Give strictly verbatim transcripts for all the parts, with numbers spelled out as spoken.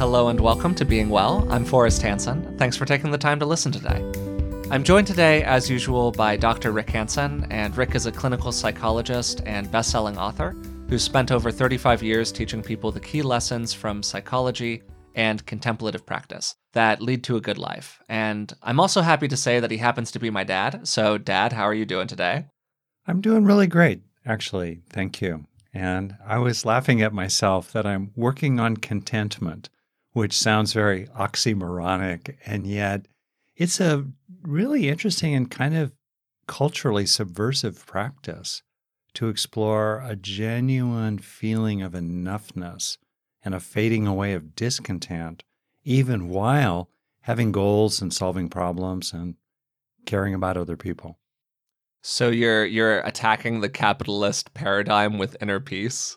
Hello and welcome to Being Well. I'm Forrest Hansen. Thanks for taking the time to listen today. I'm joined today, as usual, by Doctor Rick Hansen, and Rick is a clinical psychologist and best-selling author who spent over thirty-five years teaching people the key lessons from psychology and contemplative practice that lead to a good life. And I'm also happy to say that he happens to be my dad. So, Dad, how are you doing today? I'm doing really great, actually. Thank you. And I was laughing at myself that I'm working on contentment, which sounds very oxymoronic, and yet it's a really interesting and kind of culturally subversive practice to explore a genuine feeling of enoughness and a fading away of discontent, even while having goals and solving problems and caring about other people. So you're you're attacking the capitalist paradigm with inner peace?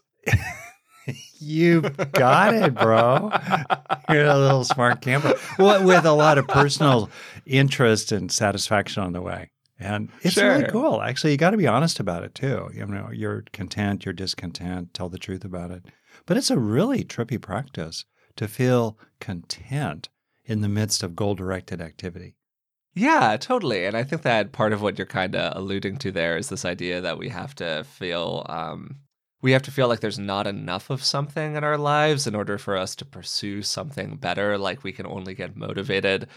You've got it, bro. You're a little smart camper. Well, with a lot of personal interest and satisfaction on the way. And it's Sure. really cool. Actually, you got to be honest about it, too. You know, you're content, you're discontent, tell the truth about it. But it's a really trippy practice to feel content in the midst of goal-directed activity. Yeah, totally. And I think that part of what you're kind of alluding to there is this idea that we have to feel um, we have to feel like there's not enough of something in our lives in order for us to pursue something better. Like we can only get motivated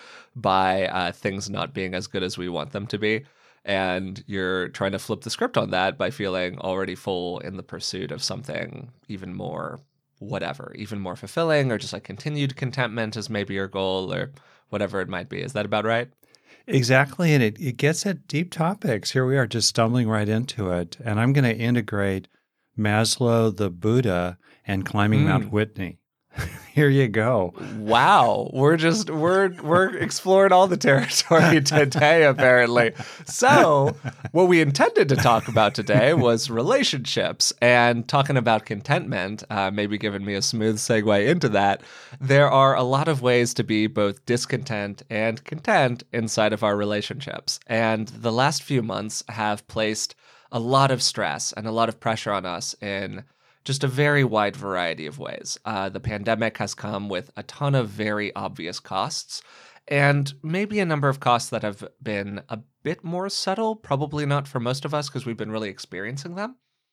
by uh, things not being as good as we want them to be. And you're trying to flip the script on that by feeling already full in the pursuit of something even more whatever, even more fulfilling, or just like continued contentment is maybe your goal or whatever it might be. Is that about right? Exactly. And it, it gets at deep topics. Here we are just stumbling right into it. And I'm going to integrate Maslow, the Buddha, and climbing Mm. Mount Whitney. Here you go. Wow, we're just we're we're exploring all the territory today, apparently. So, what we intended to talk about today was relationships and talking about contentment. Uh, maybe giving me a smooth segue into that. There are a lot of ways to be both discontent and content inside of our relationships, and the last few months have placed a lot of stress and a lot of pressure on us in just a very wide variety of ways. Uh, the pandemic has come with a ton of very obvious costs, and maybe a number of costs that have been a bit more subtle, probably not for most of us because we've been really experiencing them.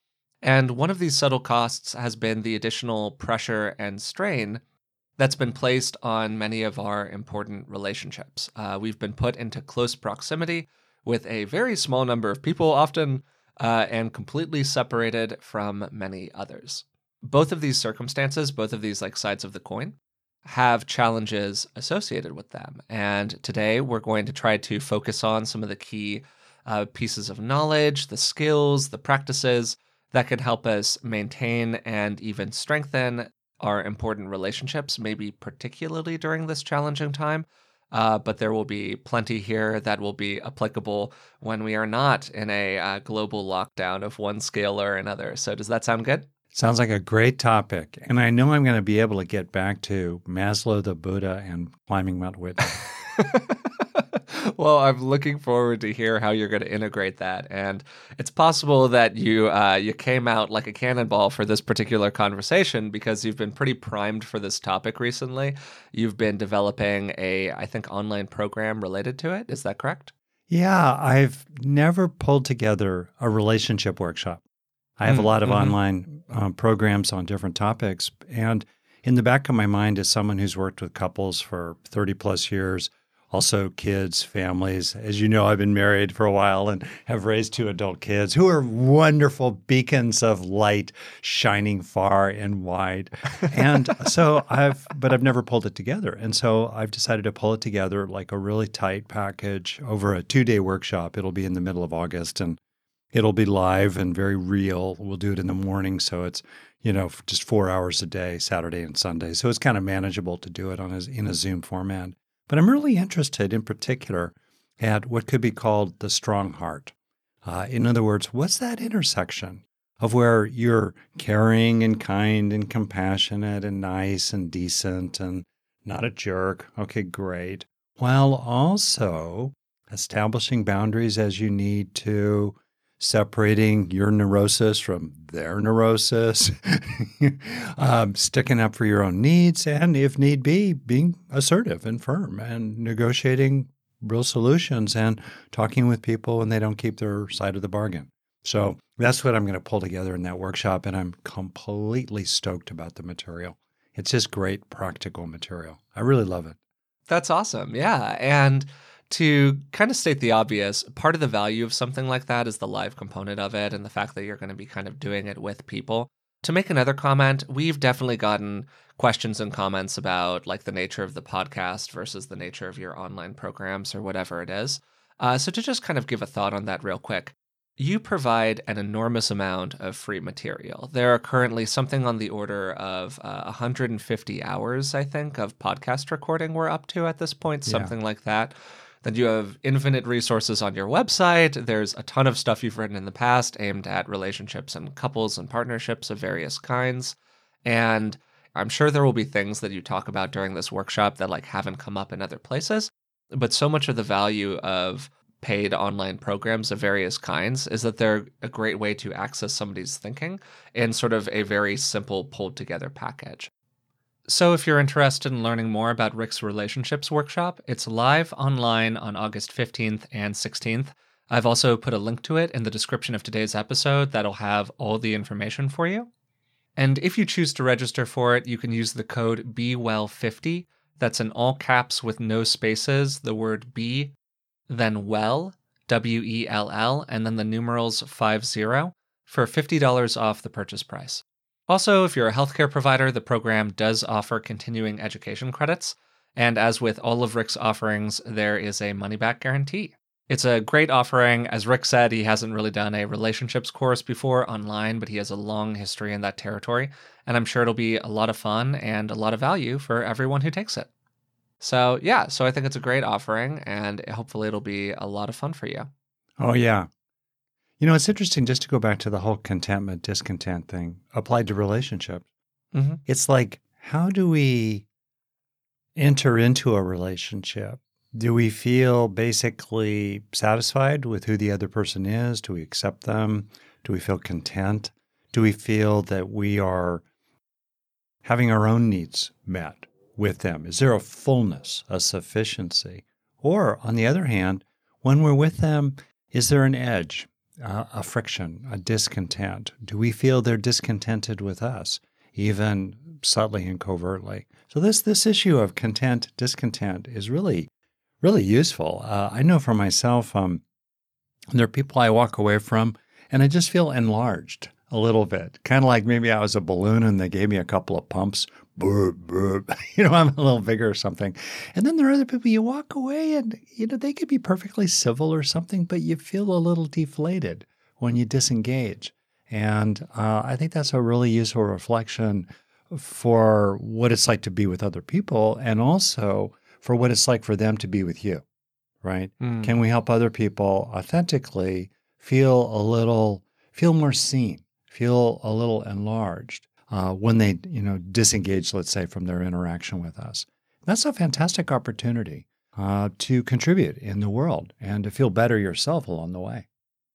And one of these subtle costs has been the additional pressure and strain that's been placed on many of our important relationships. Uh, we've been put into close proximity with a very small number of people, often Uh, and completely separated from many others. Both of these circumstances, both of these like sides of the coin, have challenges associated with them. And today we're going to try to focus on some of the key uh, pieces of knowledge, the skills, the practices that can help us maintain and even strengthen our important relationships, maybe particularly during this challenging time. Uh, but there will be plenty here that will be applicable when we are not in a uh, global lockdown of one scale or another. So does that sound good? Sounds like a great topic. And I know I'm going to be able to get back to Maslow, the Buddha, and climbing Mount Whitney. Well, I'm looking forward to hear how you're going to integrate that. And it's possible that you uh, you came out like a cannonball for this particular conversation because you've been pretty primed for this topic recently. You've been developing a, I think, online program related to it. Is that correct? Yeah, I've never pulled together a relationship workshop. I have Mm, a lot of mhm. online um, programs on different topics. And in the back of my mind, as someone who's worked with couples for thirty plus years, also kids, families. As you know, I've been married for a while and have raised two adult kids who are wonderful beacons of light shining far and wide. And so I've, but I've never pulled it together. And so I've decided to pull it together like a really tight package over a two-day workshop. It'll be in the middle of August and it'll be live and very real. We'll do it in the morning. So it's, you know, just four hours a day, Saturday and Sunday. So it's kind of manageable to do it on a, in a Zoom format. But I'm really interested in particular at what could be called the strong heart. Uh, in other words, what's that intersection of where you're caring and kind and compassionate and nice and decent and not a jerk. Okay, great. While also establishing boundaries as you need to, separating your neurosis from their neurosis, um, sticking up for your own needs, and if need be, being assertive and firm and negotiating real solutions and talking with people when they don't keep their side of the bargain. So that's what I'm going to pull together in that workshop, and I'm completely stoked about the material. It's just great practical material. I really love it. That's awesome. Yeah. And to kind of state the obvious, part of the value of something like that is the live component of it and the fact that you're going to be kind of doing it with people. To make another comment, we've definitely gotten questions and comments about like the nature of the podcast versus the nature of your online programs or whatever it is. Uh, so to just kind of give a thought on that real quick, you provide an enormous amount of free material. There are currently something on the order of uh, one hundred fifty hours, I think, of podcast recording we're up to at this point, something yeah. like that. Then you have infinite resources on your website. There's a ton of stuff you've written in the past aimed at relationships and couples and partnerships of various kinds. And I'm sure there will be things that you talk about during this workshop that like haven't come up in other places. But so much of the value of paid online programs of various kinds is that they're a great way to access somebody's thinking in sort of a very simple pulled together package. So if you're interested in learning more about Rick's Relationships Workshop, it's live online on August fifteenth and sixteenth. I've also put a link to it in the description of today's episode that'll have all the information for you. And if you choose to register for it, you can use the code be well fifty. That's in all caps with no spaces, the word be, then well, W E L L, and then the numerals fifty for fifty dollars off the purchase price. Also, if you're a healthcare provider, the program does offer continuing education credits, and as with all of Rick's offerings, there is a money-back guarantee. It's a great offering. As Rick said, he hasn't really done a relationships course before online, but he has a long history in that territory, and I'm sure it'll be a lot of fun and a lot of value for everyone who takes it. So yeah, so I think it's a great offering, and hopefully it'll be a lot of fun for you. Oh, yeah. You know, it's interesting just to go back to the whole contentment, discontent thing applied to relationships. Mm-hmm. It's like, how do we enter into a relationship? Do we feel basically satisfied with who the other person is? Do we accept them? Do we feel content? Do we feel that we are having our own needs met with them? Is there a fullness, a sufficiency? Or, on the other hand, when we're with them, is there an edge, uh, a friction, a discontent? Do we feel they're discontented with us, even subtly and covertly? So this this issue of content, discontent is really, really useful. Uh, I know for myself, um, there are people I walk away from, and I just feel enlarged a little bit, kind of like maybe I was a balloon and they gave me a couple of pumps. Burp, burp. You know, I'm a little bigger or something. And then there are other people you walk away and, you know, they could be perfectly civil or something, but you feel a little deflated when you disengage. And uh, I think that's a really useful reflection for what it's like to be with other people and also for what it's like for them to be with you, right? Mm. Can we help other people authentically feel a little, feel more seen, feel a little enlarged? Uh, when they, you know, disengage, let's say, from their interaction with us. That's a fantastic opportunity uh, to contribute in the world and to feel better yourself along the way.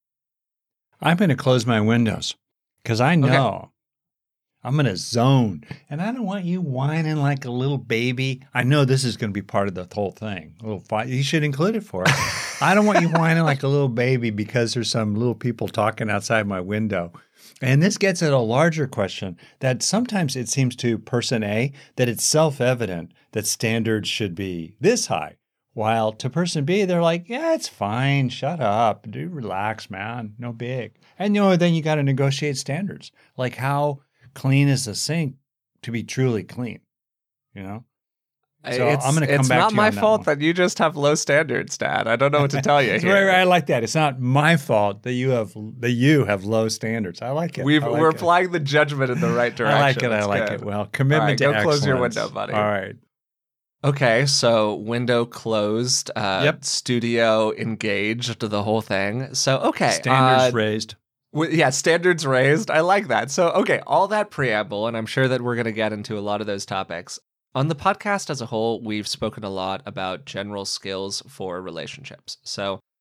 I'm going to close my windows because I know okay. I'm going to zone, and I don't want you whining like a little baby. I know this is going to be part of the whole thing. A little fight. You should include it for us. I don't want you whining like a little baby because there's some little people talking outside my window. And this gets at a larger question that sometimes it seems to person A that it's self-evident that standards should be this high, while to person B, they're like, yeah, it's fine. Shut up. Dude, relax, man. No big. And, you know, then you got to negotiate standards, like how clean is the sink to be truly clean, you know? So it's, I'm going to come it's back to you It's not my on that fault one. that you just have low standards, Dad. I don't know what to tell you here. Right, right. I like that. It's not my fault that you have that you have low standards. I like it. We've, I like we're it. applying the judgment in the right direction. I like it. That's I like good. it. Well, commitment All right, to go excellence. close your window, buddy. All right. Okay, so window closed, uh, yep. studio engaged, the whole thing. So, okay. Standards uh, raised. W- yeah, standards raised. I like that. So, okay, all that preamble, and I'm sure that we're going to get into a lot of those topics. On the podcast as a whole, we've spoken a lot about general skills for relationships. So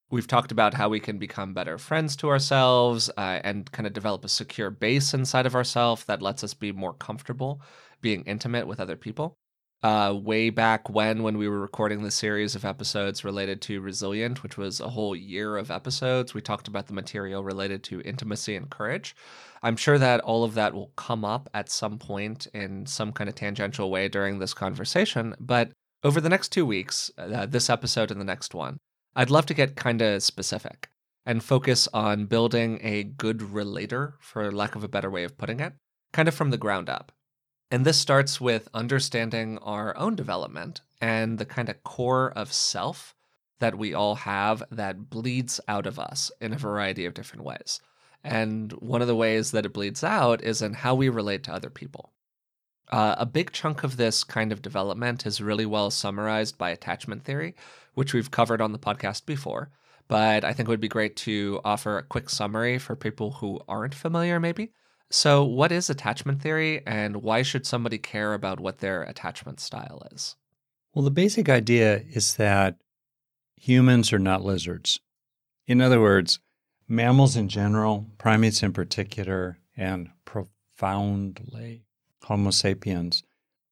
We've talked about how we can become better friends to ourselves uh, and kind of develop a secure base inside of ourselves that lets us be more comfortable being intimate with other people. Uh, way back when, when we were recording the series of episodes related to Resilient, which was a whole year of episodes, we talked about the material related to intimacy and courage. I'm sure that all of that will come up at some point in some kind of tangential way during this conversation. But over the next two weeks, uh, this episode and the next one, I'd love to get kind of specific and focus on building a good relator, for lack of a better way of putting it, kind of from the ground up. And this starts with understanding our own development and the kind of core of self that we all have that bleeds out of us in a variety of different ways. And one of the ways that it bleeds out is in how we relate to other people. Uh, a big chunk of this kind of development is really well summarized by attachment theory, which we've covered on the podcast before. But I think it would be great to offer a quick summary for people who aren't familiar, maybe. So what is attachment theory, and why should somebody care about what their attachment style is? Well, the basic idea is that humans are not lizards. In other words, mammals in general, primates in particular, and profoundly Homo sapiens,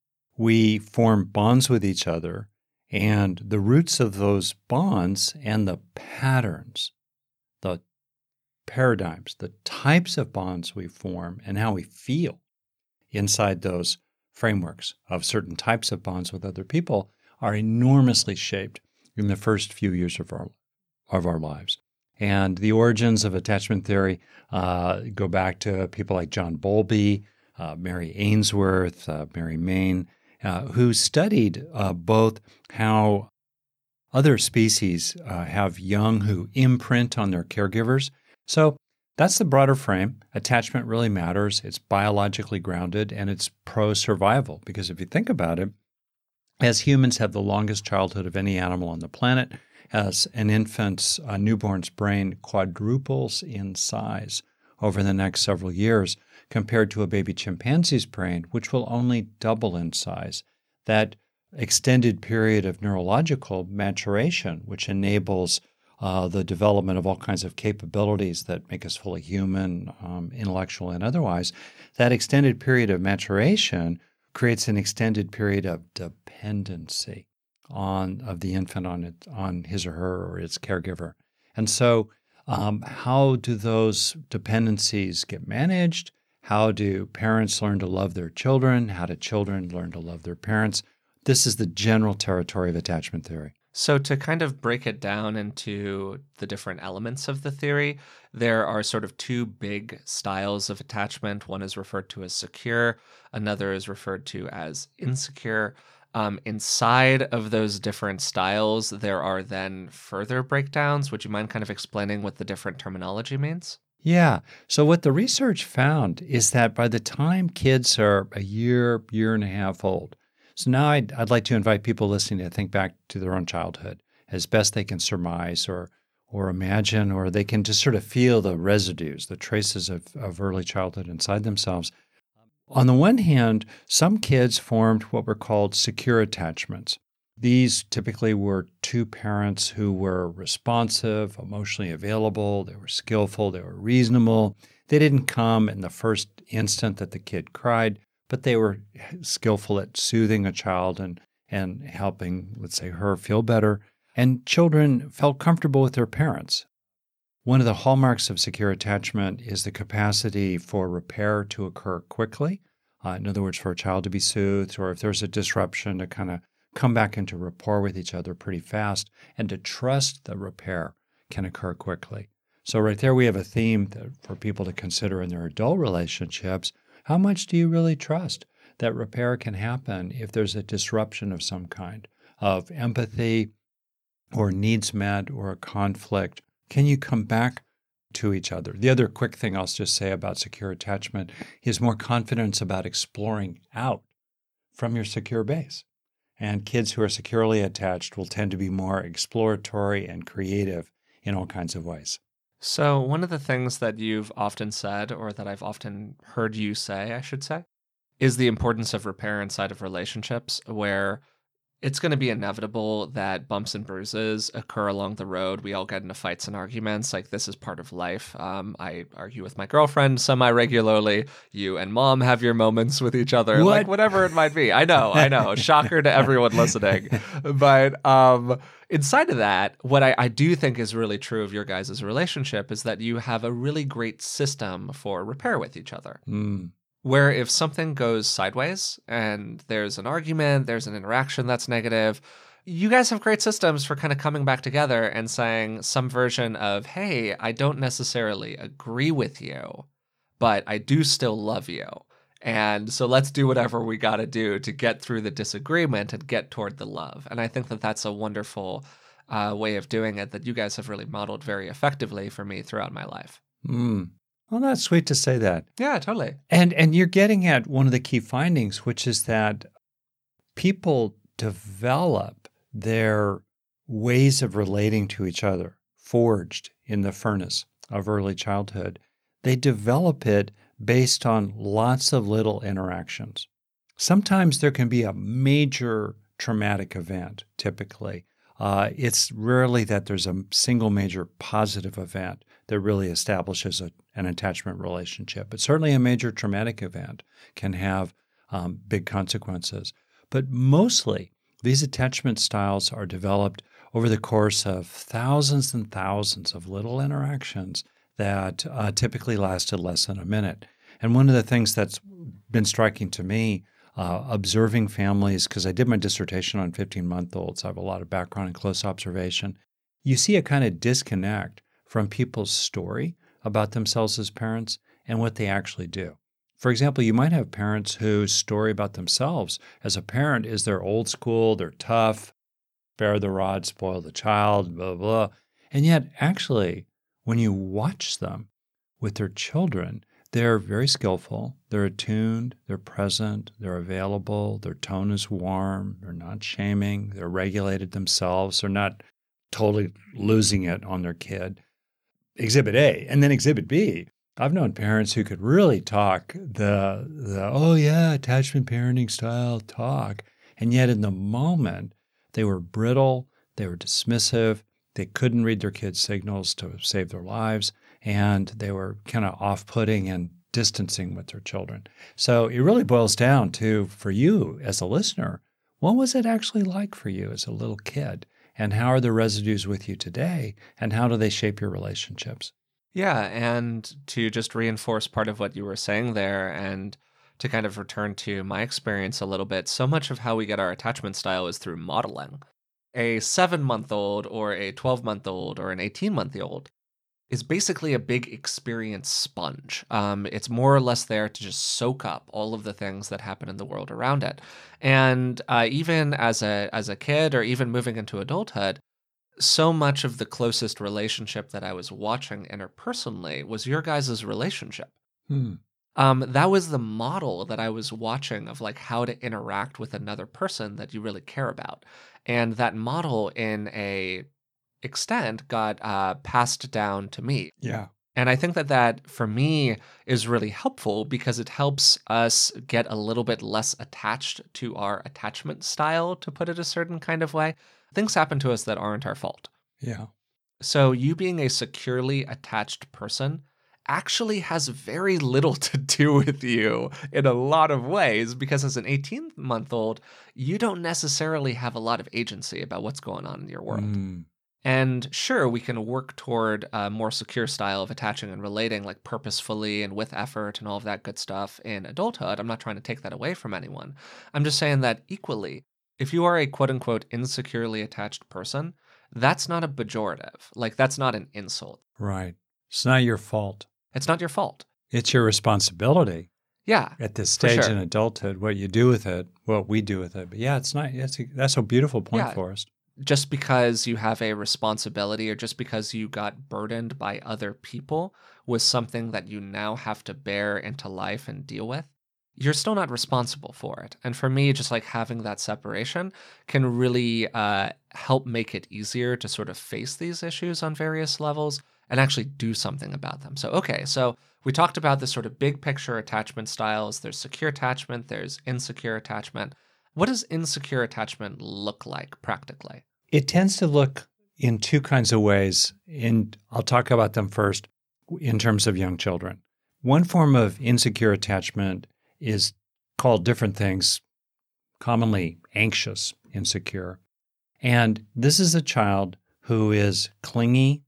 we form bonds with each other, and the roots of those bonds and the patterns, the paradigms, the types of bonds we form and how we feel inside those frameworks of certain types of bonds with other people are enormously shaped in the first few years of our of our lives. And the origins of attachment theory uh, go back to people like John Bowlby, uh, Mary Ainsworth, uh, Mary Main, uh, who studied uh, both how other species uh, have young who imprint on their caregivers. So that's the broader frame. Attachment really matters. It's biologically grounded, and it's pro-survival. Because if you think about it, as humans have the longest childhood of any animal on the planet, as an infant's, a newborn's brain quadruples in size over the next several years compared to a baby chimpanzee's brain, which will only double in size. That extended period of neurological maturation, which enables Uh, the development of all kinds of capabilities that make us fully human, um, intellectual and otherwise, that extended period of maturation creates an extended period of dependency on of the infant on it, on his or her or its caregiver. And so um, how do those dependencies get managed? How do parents learn to love their children? How do children learn to love their parents? This is the general territory of attachment theory. So to kind of break it down into the different elements of the theory, there are sort of two big styles of attachment. One is referred to as secure, another is referred to as insecure. Um, inside of those different styles, there are then further breakdowns. Would you mind kind of explaining what the different terminology means? Yeah. So what the research found is that by the time kids are a year, year and a half old, so now I'd, I'd like to invite people listening to think back to their own childhood as best they can surmise or or imagine, or they can just sort of feel the residues, the traces of, of early childhood inside themselves. On the one hand, some kids formed what were called secure attachments. These typically were two parents who were responsive, emotionally available, they were skillful, they were reasonable. They didn't come in the first instant that the kid cried, but they were skillful at soothing a child and, and helping, let's say, her feel better. And children felt comfortable with their parents. One of the hallmarks of secure attachment is the capacity for repair to occur quickly. Uh, in other words, for a child to be soothed, or if there's a disruption, to kind of come back into rapport with each other pretty fast, and to trust that repair can occur quickly. So right there we have a theme that for people to consider in their adult relationships. How much do you really trust that repair can happen if there's a disruption of some kind of empathy or needs met or a conflict? Can you come back to each other? The other quick thing I'll just say about secure attachment is more confidence about exploring out from your secure base. And kids who are securely attached will tend to be more exploratory and creative in all kinds of ways. So one of the things that you've often said, or that I've often heard you say, I should say, is the importance of repair inside of relationships, where It's going to be inevitable that bumps and bruises occur along the road. We all get into fights and arguments. Like, this is part of life. Um, I argue with my girlfriend semi-regularly. You and mom have your moments with each other, What? like whatever it might be. I know, I know. Shocker to everyone listening. But um, inside of that, what I, I do think is really true of your guys' relationship is that you have a really great system for repair with each other. Mm. Where if something goes sideways and there's an argument, there's an interaction that's negative, you guys have great systems for kind of coming back together and saying some version of, hey, I don't necessarily agree with you, but I do still love you. And so let's do whatever we got to do to get through the disagreement and get toward the love. And I think that that's a wonderful uh, way of doing it that you guys have really modeled very effectively for me throughout my life. Mm. Well, that's sweet to say that. Yeah, totally. And and you're getting at one of the key findings, which is that people develop their ways of relating to each other, forged in the furnace of early childhood. They develop it based on lots of little interactions. Sometimes there can be a major traumatic event, typically. Uh, it's rarely that there's a single major positive event that really establishes a, an attachment relationship. But certainly a major traumatic event can have um, big consequences. But mostly, these attachment styles are developed over the course of thousands and thousands of little interactions that uh, typically lasted less than a minute. And one of the things that's been striking to me Uh, observing families, because I did my dissertation on fifteen-month-olds. I have a lot of background and close observation. You see a kind of disconnect from people's story about themselves as parents and what they actually do. For example, you might have parents whose story about themselves as a parent is they're old school, they're tough, spare the rod, spoil the child, blah, blah, blah. And yet, actually, when you watch them with their children, they're very skillful, they're attuned, they're present, they're available, their tone is warm, they're not shaming, they're regulated themselves, they're not totally losing it on their kid. Exhibit A. And then Exhibit B, I've known parents who could really talk the, the oh yeah, attachment parenting style talk, and yet in the moment, they were brittle, they were dismissive, they couldn't read their kids' signals to save their lives, and they were kind of off-putting and distancing with their children. So it really boils down to, for you as a listener, what was it actually like for you as a little kid? And how are the residues with you today? And how do they shape your relationships? Yeah, and to just reinforce part of what you were saying there and to kind of return to my experience a little bit, so much of how we get our attachment style is through modeling. A seven-month-old or a twelve-month-old or an eighteen-month-old is basically a big experience sponge. Um, it's more or less there to just soak up all of the things that happen in the world around it. And uh, even as a as a kid or even moving into adulthood, so much of the closest relationship that I was watching interpersonally was your guys' relationship. Hmm. Um, that was the model that I was watching of like how to interact with another person that you really care about. And that model in a extent got uh, passed down to me. Yeah. And I think that that, for me, is really helpful because it helps us get a little bit less attached to our attachment style, to put it a certain kind of way. Things happen to us that aren't our fault. Yeah. So you being a securely attached person actually has very little to do with you in a lot of ways, because as an eighteen-month-old, you don't necessarily have a lot of agency about what's going on in your world. Mm. And sure, we can work toward a more secure style of attaching and relating, like purposefully and with effort and all of that good stuff in adulthood. I'm not trying to take that away from anyone. I'm just saying that equally, if you are a quote-unquote insecurely attached person, that's not a pejorative. Like, that's not an insult. Right. It's not your fault. It's not your fault. It's your responsibility. Yeah. At this stage sure. in adulthood, what you do with it, what we do with it. But yeah, it's not, that's a, that's a beautiful point, Yeah. Forrest. Just because you have a responsibility or just because you got burdened by other people with something that you now have to bear into life and deal with, you're still not responsible for it. And for me, just like having that separation can really uh, help make it easier to sort of face these issues on various levels and actually do something about them. So, okay, so we talked about this sort of big picture attachment styles. There's secure attachment, there's insecure attachment. What does insecure attachment look like practically? It tends to look in two kinds of ways. And I'll talk about them first in terms of young children. One form of insecure attachment is called different things, commonly anxious, insecure. And this is a child who is clingy,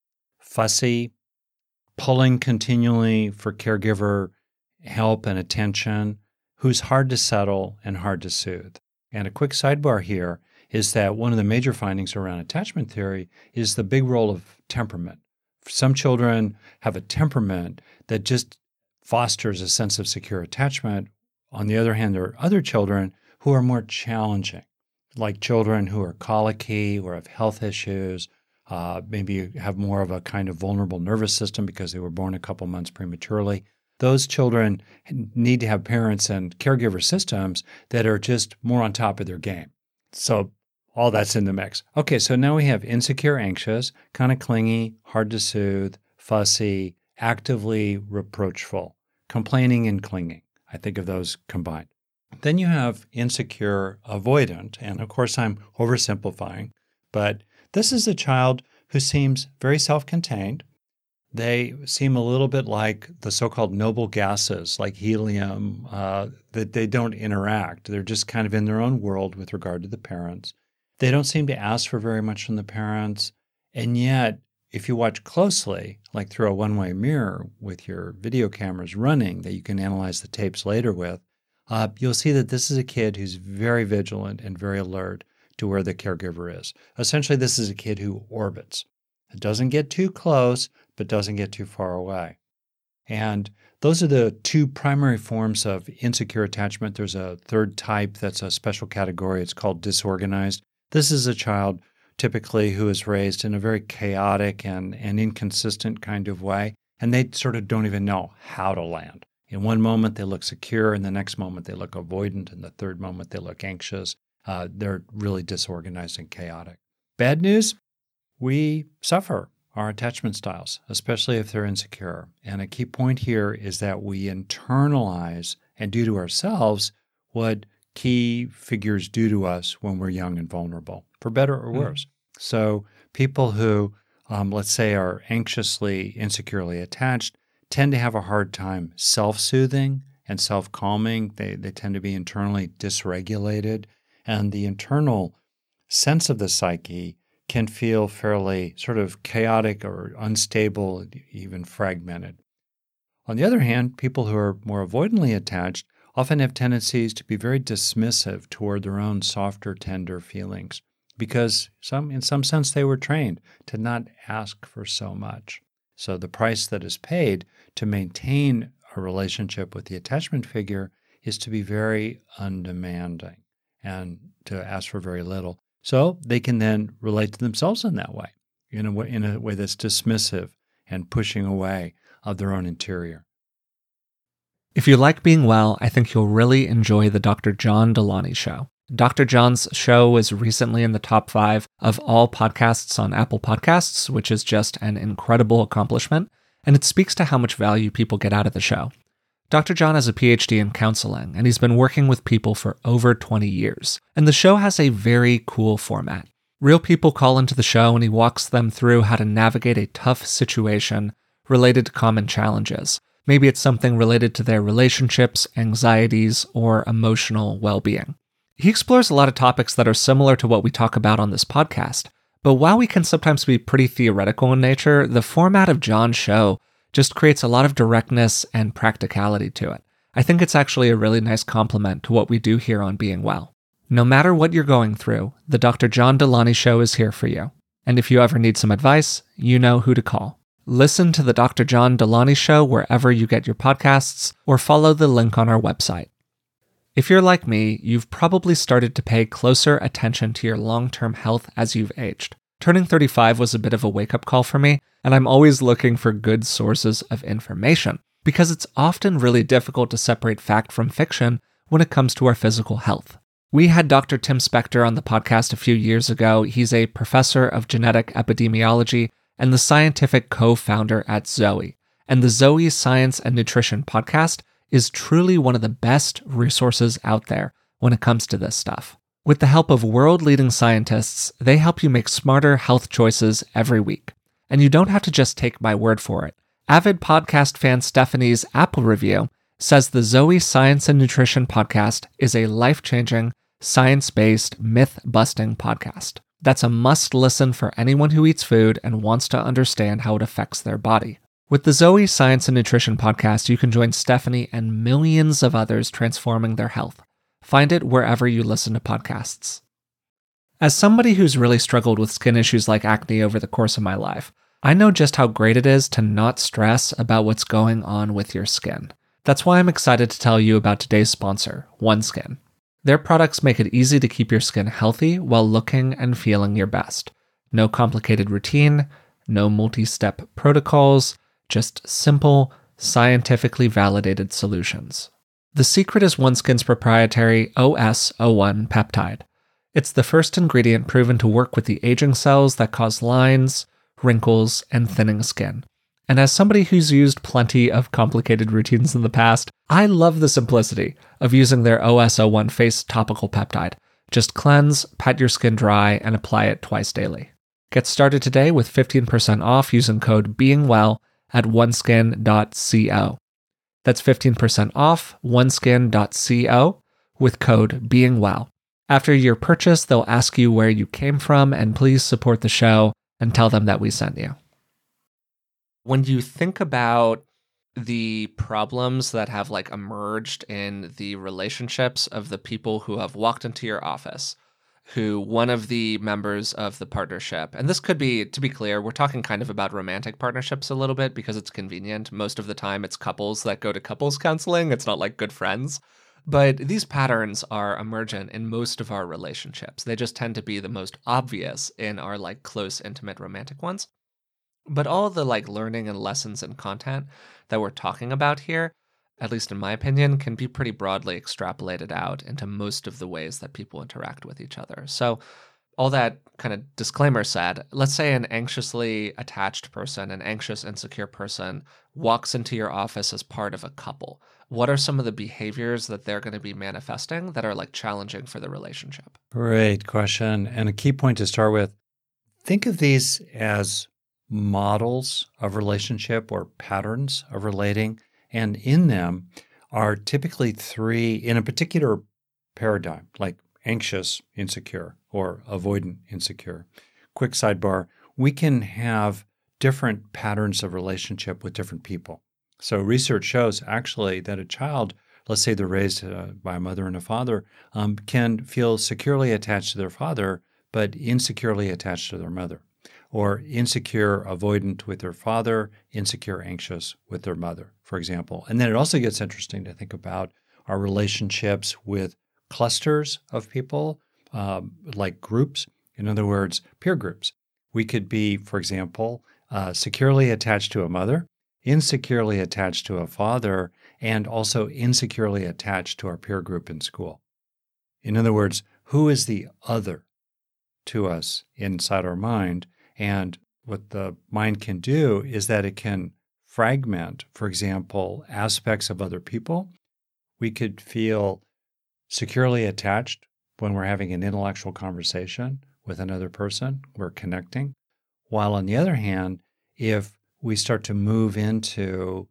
fussy, pulling continually for caregiver help and attention, who's hard to settle and hard to soothe. And a quick sidebar here is that one of the major findings around attachment theory is the big role of temperament. Some children have a temperament that just fosters a sense of secure attachment. On the other hand, there are other children who are more challenging, like children who are colicky or have health issues, uh, maybe have more of a kind of vulnerable nervous system because they were born a couple months prematurely. Those children need to have parents and caregiver systems that are just more on top of their game. So all that's in the mix. Okay, so now we have insecure, anxious, kind of clingy, hard to soothe, fussy, actively reproachful, complaining and clinging. I think of those combined. Then you have insecure, avoidant, and of course I'm oversimplifying, but this is a child who seems very self-contained. They seem a little bit like the so-called noble gases, like helium, uh, that they don't interact. They're just kind of in their own world with regard to the parents. They don't seem to ask for very much from the parents. And yet, if you watch closely, like through a one-way mirror with your video cameras running that you can analyze the tapes later with, uh, you'll see that this is a kid who's very vigilant and very alert to where the caregiver is. Essentially, this is a kid who orbits. It doesn't get too close, but doesn't get too far away. And those are the two primary forms of insecure attachment. There's a third type that's a special category. It's called disorganized. This is a child typically who is raised in a very chaotic and, and inconsistent kind of way, and they sort of don't even know how to land. In one moment, they look secure, in the next moment, they look avoidant, in the third moment, they look anxious. Uh, they're really disorganized and chaotic. Bad news, we suffer our attachment styles, especially if they're insecure. And a key point here is that we internalize and do to ourselves what key figures do to us when we're young and vulnerable, for better or worse. Mm. So people who, um, let's say, are anxiously, insecurely attached tend to have a hard time self-soothing and self-calming. They, they tend to be internally dysregulated. And the internal sense of the psyche can feel fairly sort of chaotic or unstable, even fragmented. On the other hand, people who are more avoidantly attached often have tendencies to be very dismissive toward their own softer, tender feelings because some, in some sense they were trained to not ask for so much. So the price that is paid to maintain a relationship with the attachment figure is to be very undemanding and to ask for very little. So they can then relate to themselves in that way, in a way, in a way that's dismissive and pushing away of their own interior. If you like being well, I think you'll really enjoy the Doctor John Delony Show. Doctor John's show was recently in the top five of all podcasts on Apple Podcasts, which is just an incredible accomplishment, and it speaks to how much value people get out of the show. Doctor John has a P H D in counseling, and he's been working with people for over twenty years. And the show has a very cool format. Real people call into the show, and he walks them through how to navigate a tough situation related to common challenges. Maybe it's something related to their relationships, anxieties, or emotional well-being. He explores a lot of topics that are similar to what we talk about on this podcast. But while we can sometimes be pretty theoretical in nature, the format of John's show just creates a lot of directness and practicality to it. I think it's actually a really nice complement to what we do here on Being Well. No matter what you're going through, the Doctor John Delony Show is here for you. And if you ever need some advice, you know who to call. Listen to the Doctor John Delony Show wherever you get your podcasts, or follow the link on our website. If you're like me, you've probably started to pay closer attention to your long-term health as you've aged. Turning thirty-five was a bit of a wake-up call for me, and I'm always looking for good sources of information, because it's often really difficult to separate fact from fiction when it comes to our physical health. We had Doctor Tim Spector on the podcast a few years ago. He's a professor of genetic epidemiology and the scientific co-founder at Zoe. And the Zoe Science and Nutrition podcast is truly one of the best resources out there when it comes to this stuff. With the help of world-leading scientists, they help you make smarter health choices every week. And you don't have to just take my word for it. Avid podcast fan Stephanie's Apple review says the Zoe Science and Nutrition podcast is a life-changing, science-based, myth-busting podcast. That's a must-listen for anyone who eats food and wants to understand how it affects their body. With the Zoe Science and Nutrition podcast, you can join Stephanie and millions of others transforming their health. Find it wherever you listen to podcasts. As somebody who's really struggled with skin issues like acne over the course of my life, I know just how great it is to not stress about what's going on with your skin. That's why I'm excited to tell you about today's sponsor, OneSkin. Their products make it easy to keep your skin healthy while looking and feeling your best. No complicated routine, no multi-step protocols, just simple, scientifically validated solutions. The secret is OneSkin's proprietary O S zero one peptide. It's the first ingredient proven to work with the aging cells that cause lines, wrinkles, and thinning skin. And as somebody who's used plenty of complicated routines in the past, I love the simplicity of using their O S zero one face topical peptide. Just cleanse, pat your skin dry, and apply it twice daily. Get started today with fifteen percent off using code BEINGWELL at oneskin dot co. That's fifteen percent off oneskin dot co with code BEINGWELL. After your purchase, they'll ask you where you came from, and please support the show and tell them that we sent you. When you think about the problems that have like emerged in the relationships of the people who have walked into your office, who one of the members of the partnership, and this could be, to be clear, we're talking kind of about romantic partnerships a little bit because it's convenient. Most of the time it's couples that go to couples counseling. It's not like good friends. But these patterns are emergent in most of our relationships. They just tend to be the most obvious in our like close, intimate, romantic ones. But all the like learning and lessons and content that we're talking about here, at least in my opinion, can be pretty broadly extrapolated out into most of the ways that people interact with each other. So all that kind of disclaimer said, let's say an anxiously attached person, an anxious, insecure person walks into your office as part of a couple. What are some of the behaviors that they're going to be manifesting that are like challenging for the relationship? Great question. And a key point to start with, think of these as models of relationship or patterns of relating. And in them are typically three, in a particular paradigm, like anxious, insecure, or avoidant, insecure. Quick sidebar, we can have different patterns of relationship with different people. So research shows actually that a child, let's say they're raised uh, by a mother and a father, um, can feel securely attached to their father, but insecurely attached to their mother. Or insecure, avoidant with their father, insecure, anxious with their mother, for example. And then it also gets interesting to think about our relationships with clusters of people, um, like groups. In other words, peer groups. We could be, for example, uh, securely attached to a mother, insecurely attached to a father, and also insecurely attached to our peer group in school. In other words, who is the other to us inside our mind? And what the mind can do is that it can fragment, for example, aspects of other people. We could feel securely attached when we're having an intellectual conversation with another person, we're connecting. While on the other hand, if we start to move into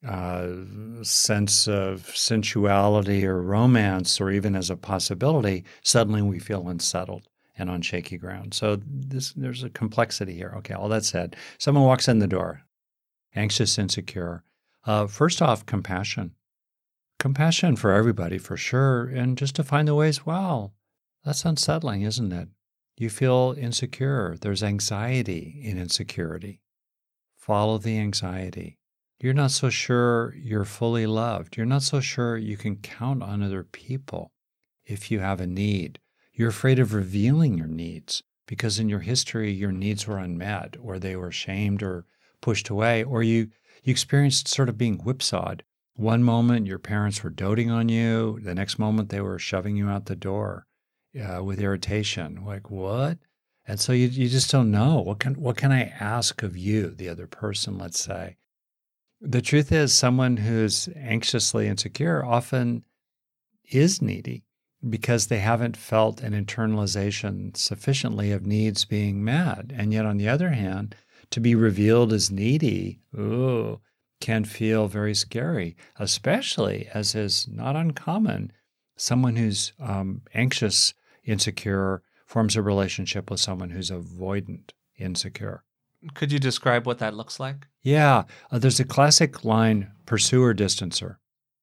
a sense of sensuality or romance, or even as a possibility, suddenly we feel unsettled and on shaky ground. So this, there's a complexity here. Okay, all that said, someone walks in the door, anxious, insecure. Uh, first off, compassion. Compassion for everybody, for sure, and just to find the ways, wow, that's unsettling, isn't it? You feel insecure. There's anxiety in insecurity. Follow the anxiety. You're not so sure you're fully loved. You're not so sure you can count on other people if you have a need. You're afraid of revealing your needs because in your history, your needs were unmet, or they were shamed or pushed away, or you, you experienced sort of being whipsawed. One moment, your parents were doting on you. The next moment, they were shoving you out the door uh, with irritation. Like, what? And so you, you just don't know. What can, what can I ask of you, the other person, let's say? The truth is, someone who's anxiously insecure often is needy. because they haven't felt an internalization sufficiently of needs being met. And yet, on the other hand, to be revealed as needy, ooh, can feel very scary, especially as is not uncommon. Someone who's um, anxious, insecure, forms a relationship with someone who's avoidant, insecure. Could you describe what that looks like? Yeah, uh, there's a classic line, pursuer, distancer.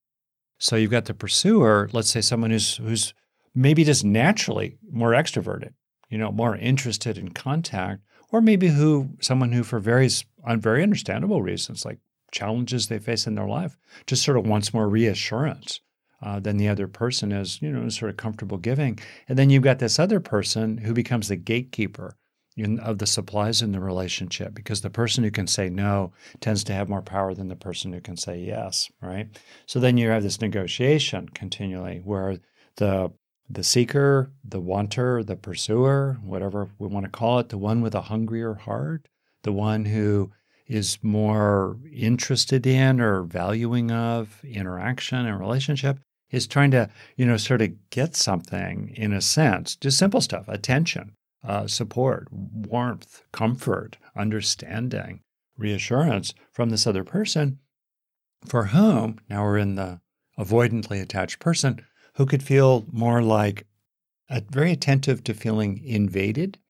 So you've got the pursuer, let's say someone who's who's maybe just naturally more extroverted, you know, more interested in contact, or maybe who someone who for various on very understandable reasons, like challenges they face in their life, just sort of wants more reassurance uh, than the other person is, you know, sort of comfortable giving. And then you've got this other person who becomes the gatekeeper in, of the supplies in the relationship, because the person who can say no tends to have more power than the person who can say yes, right? So then you have this negotiation continually where the the seeker, the wanter, the pursuer, whatever we want to call it, the one with a hungrier heart, the one who is more interested in or valuing of interaction and relationship, is trying to, you know, sort of get something in a sense, just simple stuff, attention, uh, support, warmth, comfort, understanding, reassurance from this other person for whom, now we're in the avoidantly attached person, who could feel more like uh, very attentive to feeling invaded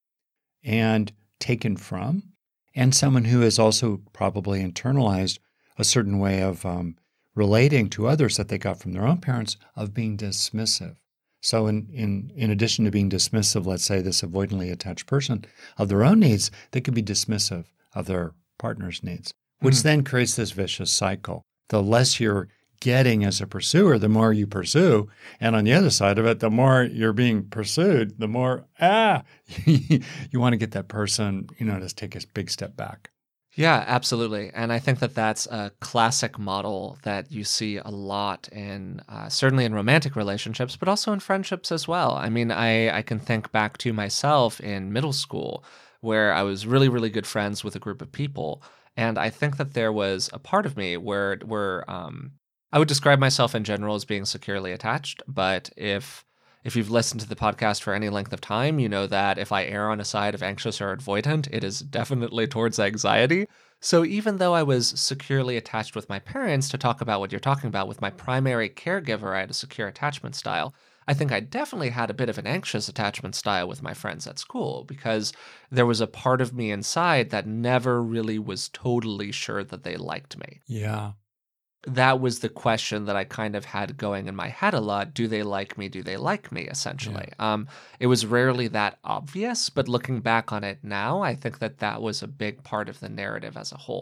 and taken from, and someone who has also probably internalized a certain way of um, relating to others that they got from their own parents of being dismissive. So in, in, in addition to being dismissive, let's say this avoidantly attached person, of their own needs, they could be dismissive of their partner's needs, which mm. then creates this vicious cycle. The less you're getting as a pursuer, the more you pursue. And on the other side of it, the more you're being pursued, the more, ah, you want to get that person, you know, to take a big step back. Yeah, absolutely. And I think that that's a classic model that you see a lot in, uh, certainly in romantic relationships, but also in friendships as well. I mean, I, I can think back to myself in middle school where I was really, really good friends with a group of people. And I think that there was a part of me where, where, um, I would describe myself in general as being securely attached, but if if you've listened to the podcast for any length of time, you know that if I err on a side of anxious or avoidant, it is definitely towards anxiety. So even though I was securely attached with my parents, to talk about what you're talking about, with my primary caregiver, I had a secure attachment style. I think I definitely had a bit of an anxious attachment style with my friends at school, because there was a part of me inside that never really was totally sure that they liked me. Yeah. That was the question that I kind of had going in my head a lot. Do they like me? Do they like me? Essentially. Yeah. Um, it was rarely that obvious, but looking back on it now, I think that that was a big part of the narrative as a whole.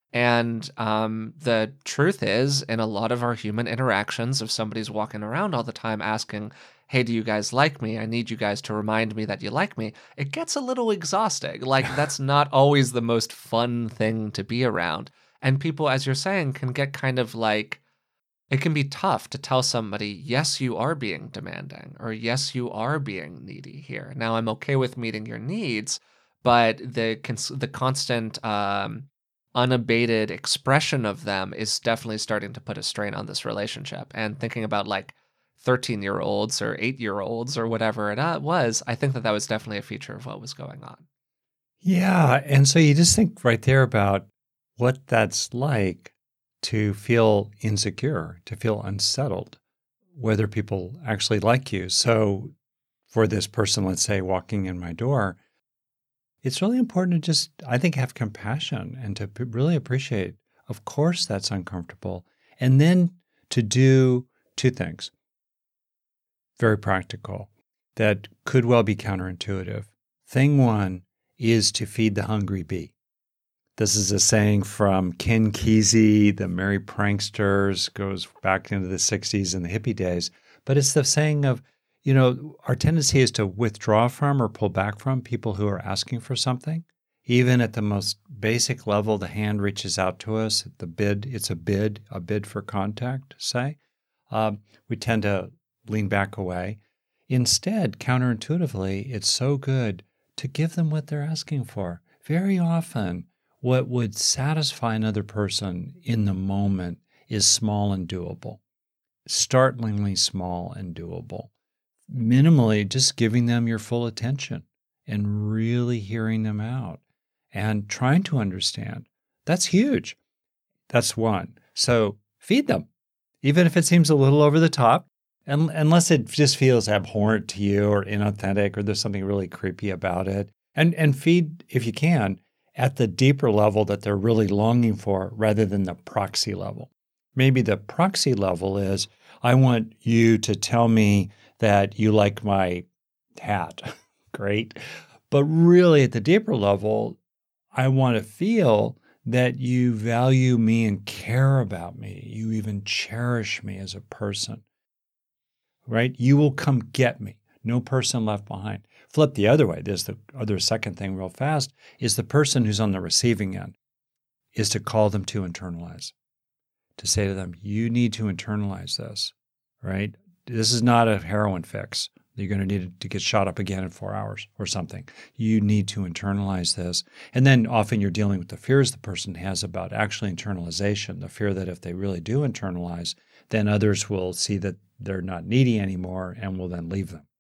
And um, the truth is, in a lot of our human interactions, if somebody's walking around all the time asking, hey, do you guys like me? I need you guys to remind me that you like me. It gets a little exhausting. Like, that's not always the most fun thing to be around. And people, as you're saying, can get kind of like, it can be tough to tell somebody, yes, you are being demanding, or yes, you are being needy here. Now, I'm okay with meeting your needs, but the cons- the constant um, unabated expression of them is definitely starting to put a strain on this relationship. And thinking about like thirteen-year-olds or eight-year-olds or whatever it uh, was, I think that that was definitely a feature of what was going on. Yeah, and so you just think right there about what that's like to feel insecure, to feel unsettled, whether people actually like you. So for this person, let's say, walking in my door, it's really important to just, I think, have compassion and to p- really appreciate, of course, that's uncomfortable. And then to do two things, very practical, that could well be counterintuitive. Thing one is to feed the hungry bee. This is a saying from Ken Kesey, the Merry Pranksters, goes back into the sixties and the hippie days. But it's the saying of, you know, our tendency is to withdraw from or pull back from people who are asking for something. Even at the most basic level, the hand reaches out to us. The bid, it's a bid, a bid for contact, say. Um, we tend to lean back away. Instead, counterintuitively, it's so good to give them what they're asking for. Very often, what would satisfy another person in the moment is small and doable, startlingly small and doable. minimally just giving them your full attention and really hearing them out and trying to understand. That's huge. That's one. So feed them, even if it seems a little over the top, and unless it just feels abhorrent to you or inauthentic or there's something really creepy about it. And, and feed, if you can, at the deeper level that they're really longing for rather than the proxy level. Maybe the proxy level is, I want you to tell me that you like my hat. Great. But really at the deeper level, I want to feel that you value me and care about me. You even cherish me as a person, right? You will come get me. No person left behind. Flip the other way. There's the other second thing real fast is the person who's on the receiving end is to call them to internalize, to say to them, you need to internalize this, right? This is not a heroin fix. You're going to need to get shot up again in four hours or something. You need to internalize this. And then often you're dealing with the fears the person has about actually internalization, the fear that if they really do internalize, then others will see that they're not needy anymore and will then leave them.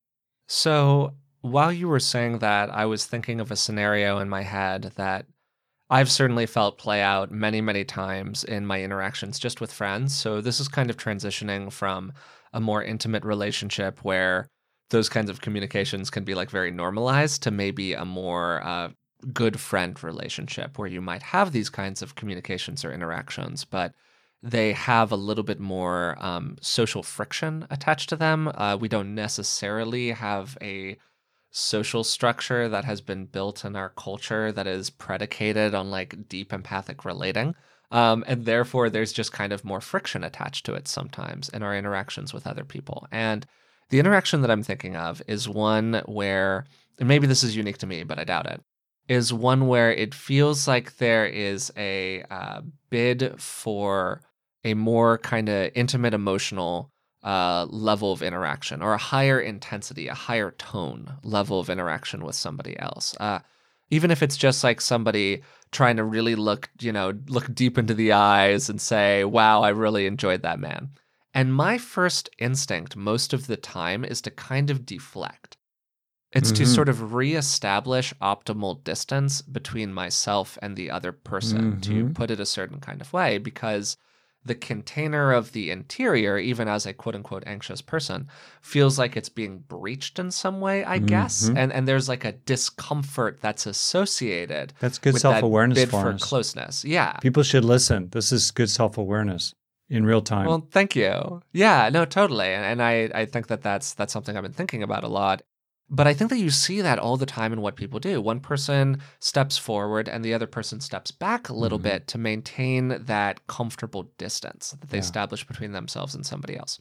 So while you were saying that, I was thinking of a scenario in my head that I've certainly felt play out many, many times in my interactions just with friends. So this is kind of transitioning from a more intimate relationship where those kinds of communications can be like very normalized to maybe a more uh, good friend relationship where you might have these kinds of communications or interactions, but they have a little bit more um, social friction attached to them. Uh, we don't necessarily have a social structure that has been built in our culture that is predicated on like deep empathic relating. Um, and therefore, there's just kind of more friction attached to it sometimes in our interactions with other people. And the interaction that I'm thinking of is one where, and maybe this is unique to me, but I doubt it, is one where it feels like there is a uh, bid for a more kind of intimate emotional uh, level of interaction, or a higher intensity, a higher tone level of interaction with somebody else. Uh, even if it's just like somebody trying to really look, you know, look deep into the eyes and say, wow, I really enjoyed that man. And my first instinct most of the time is to kind of deflect. It's mm-hmm. to sort of reestablish optimal distance between myself and the other person, mm-hmm. to put it a certain kind of way, because the container of the interior, even as a quote-unquote anxious person, feels like it's being breached in some way, I mm-hmm. guess. And and there's like a discomfort that's associated That's good with self-awareness that bid for for us. closeness. Yeah. People should listen. This is good self-awareness in real time. Well, thank you. Yeah, no, totally. And, and I, I think that that's, that's something I've been thinking about a lot. But I think that you see that all the time in what people do. One person steps forward and the other person steps back a little mm-hmm. bit to maintain that comfortable distance that they yeah. establish between themselves and somebody else.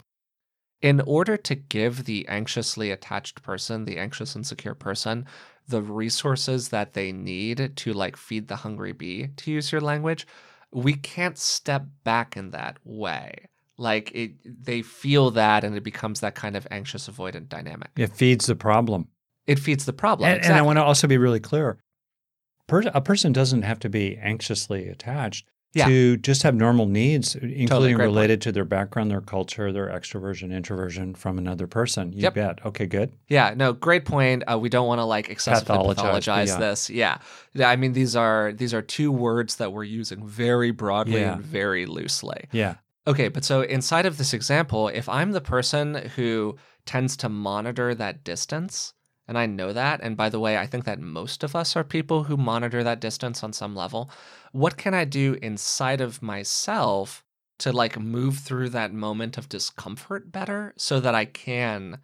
In order to give the anxiously attached person, the anxious, insecure person, the resources that they need to like feed the hungry bee, to use your language, we can't step back in that way. Like it, they feel that, and it becomes that kind of anxious avoidant dynamic. It feeds the problem. It feeds the problem. And, exactly. and I want to also be really clear. Per, a person doesn't have to be anxiously attached yeah. to just have normal needs, including totally, related point. to their background, their culture, their extroversion, introversion from another person. You yep. bet. Okay, good. Yeah, no, great point. Uh, we don't want to like excessively pathologize, pathologize yeah. this. Yeah. yeah. I mean, these are these are two words that we're using very broadly yeah. and very loosely. Yeah. Okay, but so inside of this example, if I'm the person who tends to monitor that distance, and I know that, and by the way, I think that most of us are people who monitor that distance on some level, what can I do inside of myself to like move through that moment of discomfort better so that I can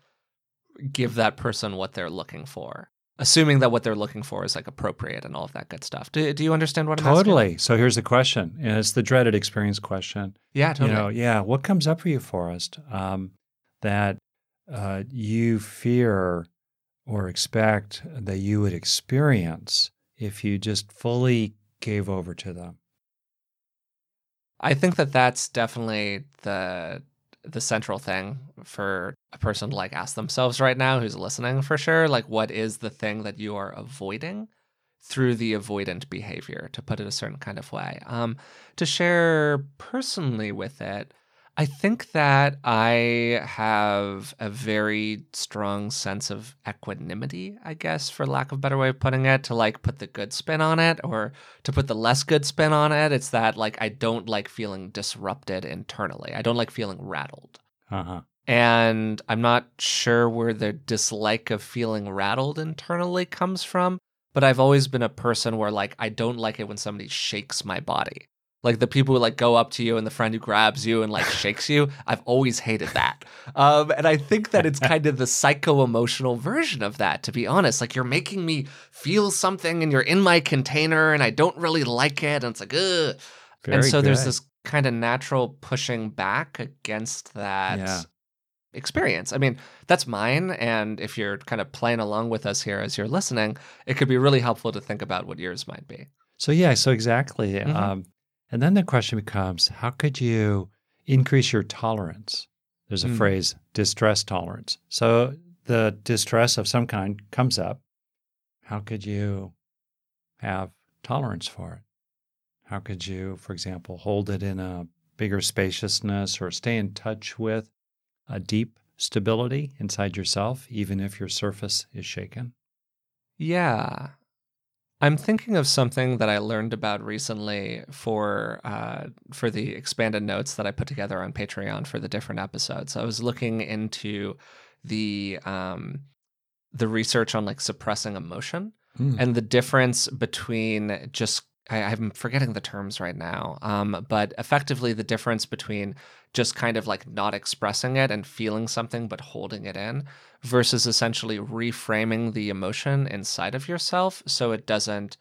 give that person what they're looking for? Assuming that what they're looking for is like appropriate and all of that good stuff. Do, do you understand what I'm totally. asking? Totally. So here's the question. And it's the dreaded experience question. Yeah, totally. You know, yeah, what comes up for you, Forrest, um, that uh, you fear or expect that you would experience if you just fully gave over to them? I think that that's definitely the the central thing for a person to like ask themselves right now who's listening for sure. Like, what is the thing that you are avoiding through the avoidant behavior, to put it a certain kind of way? Um, to share personally with it, I think that I have a very strong sense of equanimity, I guess, for lack of a better way of putting it, to like put the good spin on it or to put the less good spin on it. It's that like I don't like feeling disrupted internally. I don't like feeling rattled. Uh-huh. And I'm not sure where the dislike of feeling rattled internally comes from, but I've always been a person where like I don't like it when somebody shakes my body. Like the people who like go up to you and the friend who grabs you and like shakes you, I've always hated that. Um, and I think that it's kind of the psycho-emotional version of that, to be honest. Like you're making me feel something and you're in my container and I don't really like it. And it's like, ugh. Very and so good. there's this kind of natural pushing back against that Yeah. experience. I mean, that's mine. And if you're kind of playing along with us here as you're listening, it could be really helpful to think about what yours might be. So yeah, so exactly. Mhm. Um, and then the question becomes, how could you increase your tolerance? There's a Mm. phrase, distress tolerance. So the distress of some kind comes up. How could you have tolerance for it? How could you, for example, hold it in a bigger spaciousness or stay in touch with a deep stability inside yourself, even if your surface is shaken? Yeah. I'm thinking of something that I learned about recently for uh, for the expanded notes that I put together on Patreon for the different episodes. I was looking into the um, the research on like suppressing emotion Mm. and the difference between just I, I'm forgetting the terms right now, um, but effectively the difference between just kind of like not expressing it and feeling something but holding it in versus essentially reframing the emotion inside of yourself so it doesn't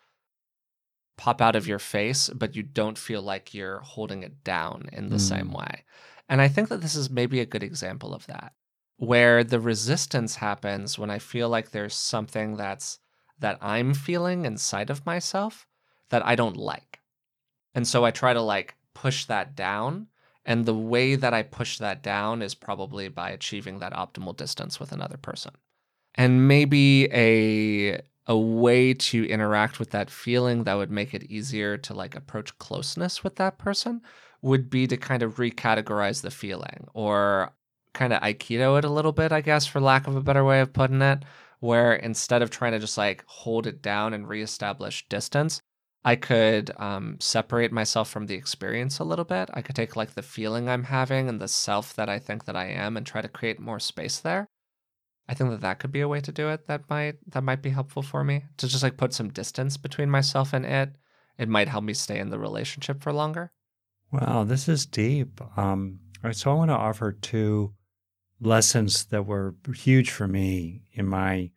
pop out of your face, but you don't feel like you're holding it down in the Mm. same way. And I think that this is maybe a good example of that, where the resistance happens when I feel like there's something that's that I'm feeling inside of myself that I don't like. And so I try to like push that down. And the way that I push that down is probably by achieving that optimal distance with another person. And maybe a a way to interact with that feeling that would make it easier to like approach closeness with that person would be to kind of recategorize the feeling or kind of aikido it a little bit, I guess, for lack of a better way of putting it, where instead of trying to just like hold it down and reestablish distance, I could um, separate myself from the experience a little bit. I could take like the feeling I'm having and the self that I think that I am and try to create more space there. I think that that could be a way to do it that might that might be helpful for me to just like put some distance between myself and it. It might help me stay in the relationship for longer. Wow, this is deep. Um, all right, so I want to offer two lessons that were huge for me in my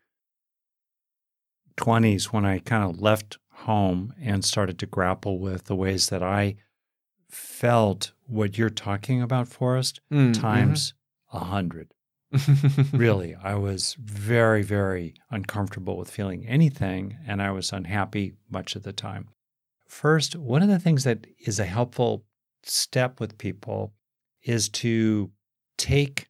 twenties when I kind of left home and started to grapple with the ways that I felt what you're talking about, Forrest, Mm, times a hundred. mhm. Really, I was very, very uncomfortable with feeling anything, and I was unhappy much of the time. First, one of the things that is a helpful step with people is to take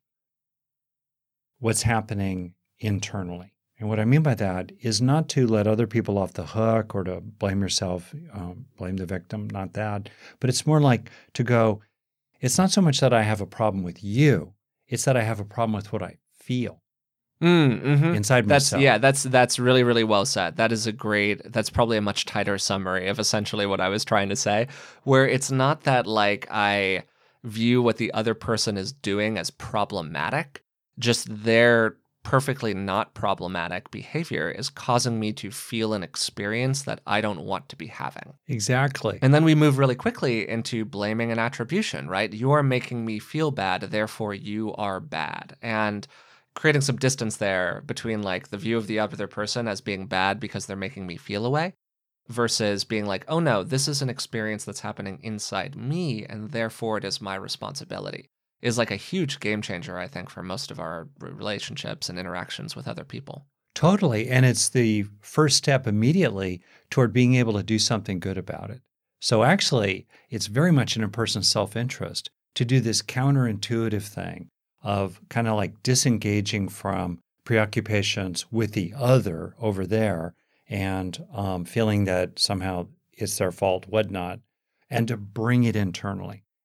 what's happening internally. And what I mean by that is not to let other people off the hook or to blame yourself, um, blame the victim, not that. But it's more like to go, it's not so much that I have a problem with you, it's that I have a problem with what I feel Mm, mhm. inside That's myself. yeah, that's that's really really well said. That is a great. That's probably a much tighter summary of essentially what I was trying to say. Where it's not that like I view what the other person is doing as problematic, just their perfectly not problematic behavior is causing me to feel an experience that I don't want to be having. Exactly. And then we move really quickly into blaming and attribution, right? You are making me feel bad, therefore you are bad. And creating some distance there between like the view of the other person as being bad because they're making me feel away versus being like, oh no, this is an experience that's happening inside me and therefore it is my responsibility, is like a huge game changer, I think, for most of our relationships and interactions with other people. Totally. And it's the first step immediately toward being able to do something good about it. So actually, it's very much in a person's self-interest to do this counterintuitive thing of kind of like disengaging from preoccupations with the other over there and um, feeling that somehow it's their fault, whatnot, and to bring it internally.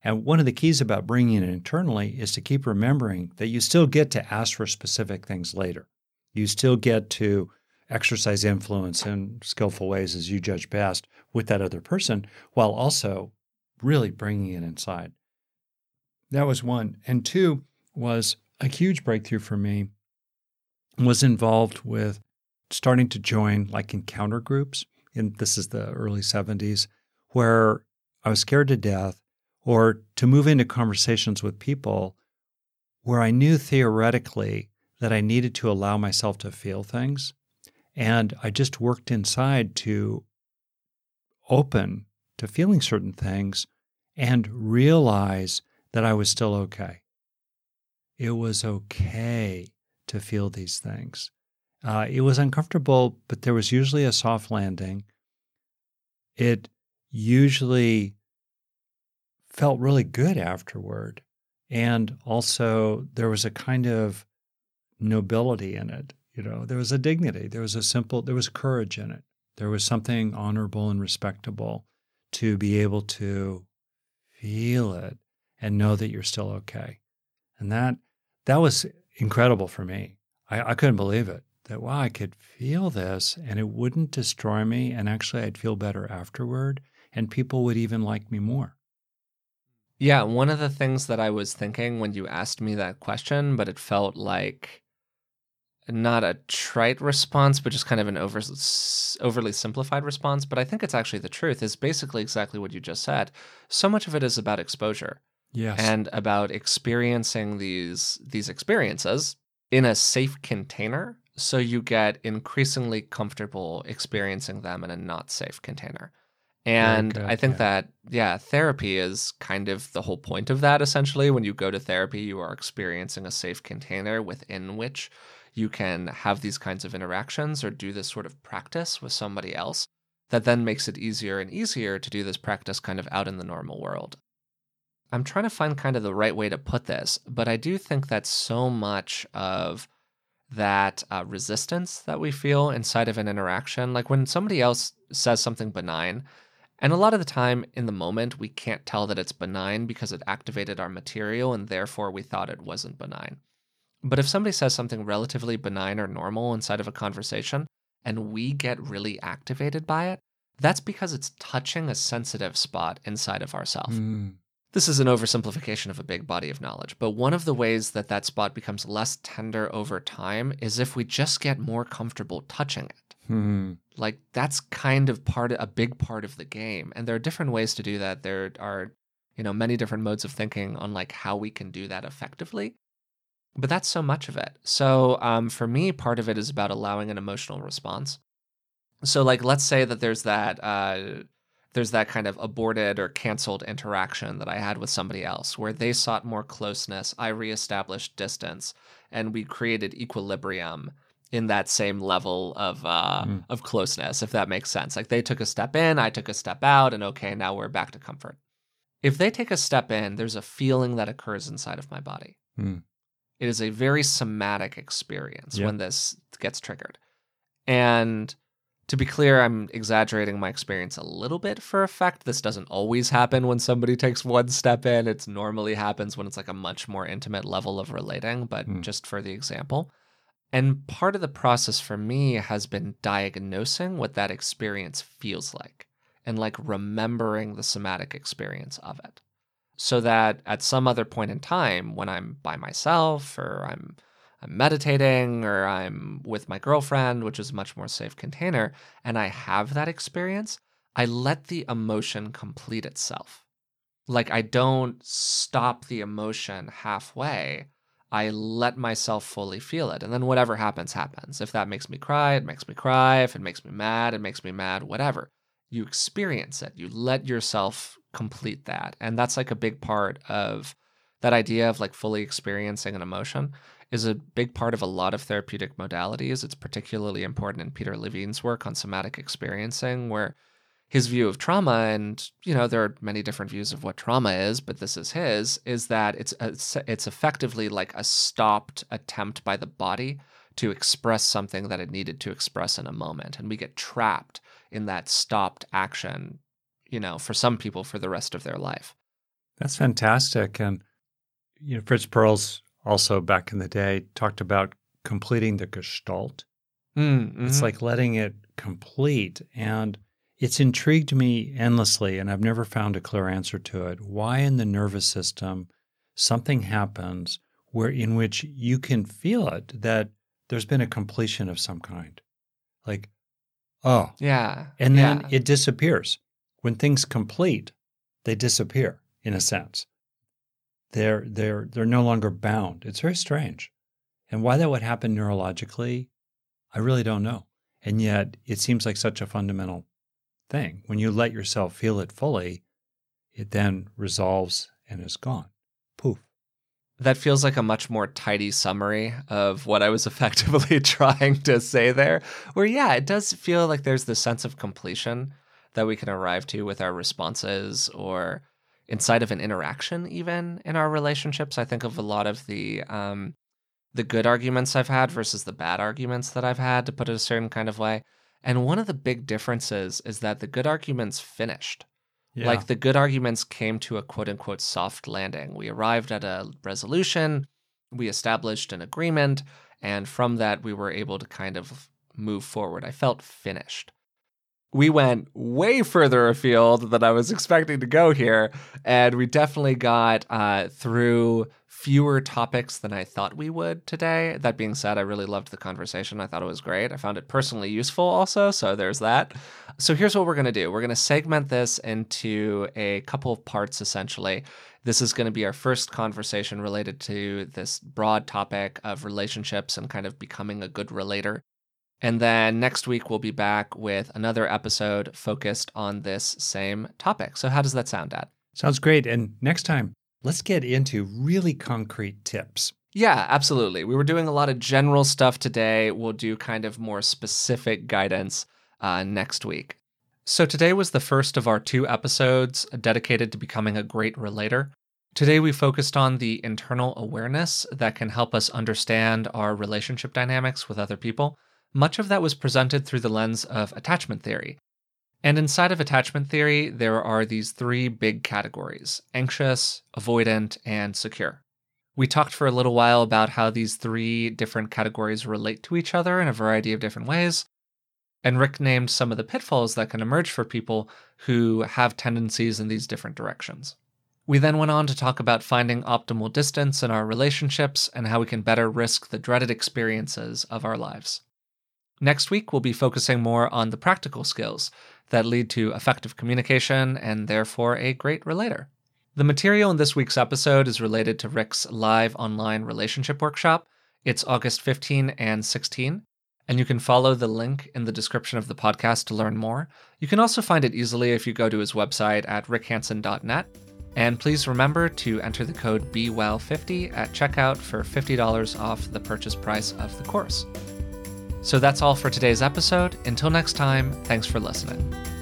And one of the keys about bringing it internally is to keep remembering that you still get to ask for specific things later. You still get to exercise influence in skillful ways as you judge best with that other person, while also really bringing it inside. That was one. And two was a huge breakthrough for me, was involved with starting to join like encounter groups. And this is the early seventies, where I was scared to death, or to move into conversations with people where I knew theoretically that I needed to allow myself to feel things. And I just worked inside to open to feeling certain things and realize that I was still okay. It was okay to feel these things. Uh, it was uncomfortable, but there was usually a soft landing. It usually felt really good afterward. And also there was a kind of nobility in it. You know, there was a dignity, there was a simple, there was courage in it. There was something honorable and respectable to be able to feel it and know that you're still okay. And that that was incredible for me. I, I couldn't believe it, that, wow, I could feel this and it wouldn't destroy me. And actually, I'd feel better afterward and people would even like me more. Yeah, one of the things that I was thinking when you asked me that question, but it felt like not a trite response, but just kind of an over, overly simplified response, but I think it's actually the truth, is basically exactly what you just said. So much of it is about exposure. Yes. And about experiencing these these experiences in a safe container, so you get increasingly comfortable experiencing them in a not safe container. And good, I think yeah. that, yeah, therapy is kind of the whole point of that, essentially. When you go to therapy, you are experiencing a safe container within which you can have these kinds of interactions or do this sort of practice with somebody else that then makes it easier and easier to do this practice kind of out in the normal world. I'm trying to find kind of the right way to put this, but I do think that so much of that uh, resistance that we feel inside of an interaction, like when somebody else says something benign, and a lot of the time in the moment, we can't tell that it's benign because it activated our material and therefore we thought it wasn't benign. But if somebody says something relatively benign or normal inside of a conversation and we get really activated by it, that's because it's touching a sensitive spot inside of ourselves. Mm. This is an oversimplification of a big body of knowledge, but one of the ways that that spot becomes less tender over time is if we just get more comfortable touching it. Mm. Like that's kind of part of, a big part of the game. And there are different ways to do that. There are, you know, many different modes of thinking on like how we can do that effectively. But that's so much of it. So um, for me, part of it is about allowing an emotional response. So like, let's say that there's that, uh, there's that kind of aborted or canceled interaction that I had with somebody else where they sought more closeness, I reestablished distance, and we created equilibrium in that same level of uh, Mm. of closeness, if that makes sense. Like they took a step in, I took a step out, and okay, now we're back to comfort. If they take a step in, there's a feeling that occurs inside of my body. Mm. It is a very somatic experience Yep. when this gets triggered. And to be clear, I'm exaggerating my experience a little bit for effect. This doesn't always happen when somebody takes one step in. It normally happens when it's like a much more intimate level of relating, but Mm. just for the example. And part of the process for me has been diagnosing what that experience feels like and like remembering the somatic experience of it. So that at some other point in time, when I'm by myself or I'm I'm meditating or I'm with my girlfriend, which is a much more safe container, and I have that experience, I let the emotion complete itself. Like I don't stop the emotion halfway. I let myself fully feel it. And then whatever happens, happens. If that makes me cry, it makes me cry. If it makes me mad, it makes me mad, whatever. You experience it. You let yourself complete that. And that's like a big part of that idea of like fully experiencing an emotion is a big part of a lot of therapeutic modalities. It's particularly important in Peter Levine's work on somatic experiencing, where his view of trauma, and you know there are many different views of what trauma is, but this is his, is that it's it's, it's effectively like a stopped attempt by the body to express something that it needed to express in a moment, and we get trapped in that stopped action, you know, for some people for the rest of their life. That's fantastic. And you know, Fritz Perls also back in the day talked about completing the gestalt. Mm-hmm. It's like letting it complete. And it's intrigued me endlessly, and I've never found a clear answer to it. Why in the nervous system something happens where in which you can feel it, that there's been a completion of some kind. Like, oh. Yeah. And then yeah. it disappears. When things complete, they disappear in a sense. They're they're they're no longer bound. It's very strange. And why that would happen neurologically, I really don't know. And yet it seems like such a fundamental thing. When you let yourself feel it fully, it then resolves and is gone. Poof. That feels like a much more tidy summary of what I was effectively trying to say there. Where, yeah, it does feel like there's this sense of completion that we can arrive to with our responses or inside of an interaction, even in our relationships. I think of a lot of the um, the good arguments I've had versus the bad arguments that I've had, to put it a certain kind of way. And one of the big differences is that the good arguments finished. Yeah. Like the good arguments came to a quote unquote soft landing. We arrived at a resolution, we established an agreement, and from that we were able to kind of move forward. I felt finished. We went way further afield than I was expecting to go here, and we definitely got uh, through fewer topics than I thought we would today. That being said, I really loved the conversation. I thought it was great. I found it personally useful also, so there's that. So here's what we're going to do. We're going to segment this into a couple of parts, essentially. This is going to be our first conversation related to this broad topic of relationships and kind of becoming a good relator. And then next week, we'll be back with another episode focused on this same topic. So how does that sound, Dad? Sounds great. And next time, let's get into really concrete tips. Yeah, absolutely. We were doing a lot of general stuff today. We'll do kind of more specific guidance uh, next week. So today was the first of our two episodes dedicated to becoming a great relator. Today, we focused on the internal awareness that can help us understand our relationship dynamics with other people. Much of that was presented through the lens of attachment theory. And inside of attachment theory, there are these three big categories: anxious, avoidant, and secure. We talked for a little while about how these three different categories relate to each other in a variety of different ways. And Rick named some of the pitfalls that can emerge for people who have tendencies in these different directions. We then went on to talk about finding optimal distance in our relationships and how we can better risk the dreaded experiences of our lives. Next week, we'll be focusing more on the practical skills that lead to effective communication and therefore a great relator. The material in this week's episode is related to Rick's live online relationship workshop. It's August fifteenth and sixteenth, and you can follow the link in the description of the podcast to learn more. You can also find it easily if you go to his website at rick hansen dot net. And please remember to enter the code B well fifty at checkout for fifty dollars off the purchase price of the course. So that's all for today's episode. Until next time, thanks for listening.